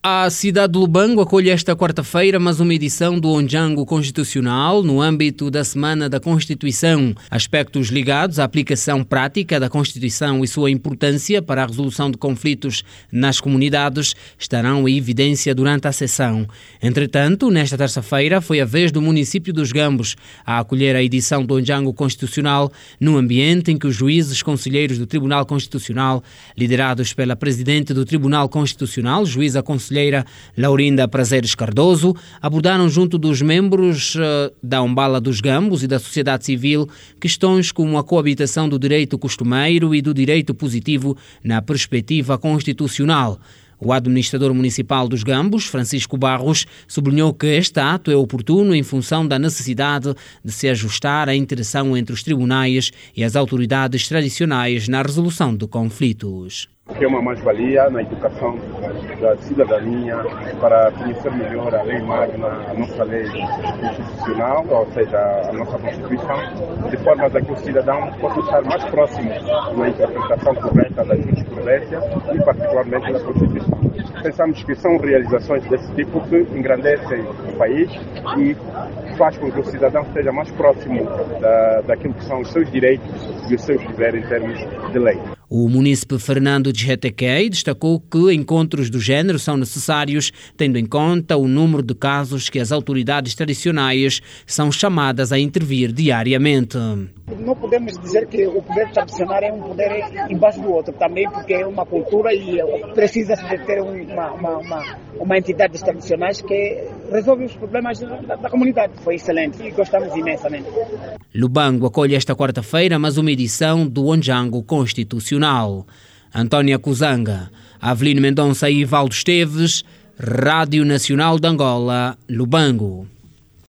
A cidade de Lubango acolhe esta quarta-feira mais uma edição do Ondjango Constitucional no âmbito da Semana da Constituição. Aspectos ligados à aplicação prática da Constituição e sua importância para a resolução de conflitos nas comunidades estarão em evidência durante a sessão. Entretanto, nesta terça-feira foi a vez do município dos Gambos a acolher a edição do Ondjango Constitucional no ambiente em que os juízes conselheiros do Tribunal Constitucional, liderados pela Presidente do Tribunal Constitucional, juíza conselheira Laurinda Prazeres Cardoso, abordaram junto dos membros da Umbala dos Gambos e da sociedade civil questões como a coabitação do direito costumeiro e do direito positivo na perspectiva constitucional. O administrador municipal dos Gambos, Francisco Barros, sublinhou que este ato é oportuno em função da necessidade de se ajustar à interação entre os tribunais e as autoridades tradicionais na resolução de conflitos. Que é uma mais-valia na educação da cidadania para conhecer melhor a lei magna, a nossa lei constitucional, ou seja, a nossa Constituição, de forma a que o cidadão possa estar mais próximo na interpretação correta da jurisprudência e particularmente da Constituição. Pensamos que são realizações desse tipo que engrandecem o país e faz com que o cidadão esteja mais próximo daquilo que são os seus direitos e os seus deveres em termos de lei. O munícipe Fernando Djetequei destacou que encontros do género são necessários, tendo em conta o número de casos que as autoridades tradicionais são chamadas a intervir diariamente. Não podemos dizer que o poder tradicional é um poder embaixo do outro também, porque é uma cultura e precisa de ter uma entidade dos tradicionais que resolve os problemas da comunidade. Foi excelente e gostamos imensamente. Lubango acolhe esta quarta-feira mais uma edição do Ondjango Constitucional. Antónia Kuzanga, Avelino Mendonça e Valdo Esteves, Rádio Nacional de Angola, Lubango.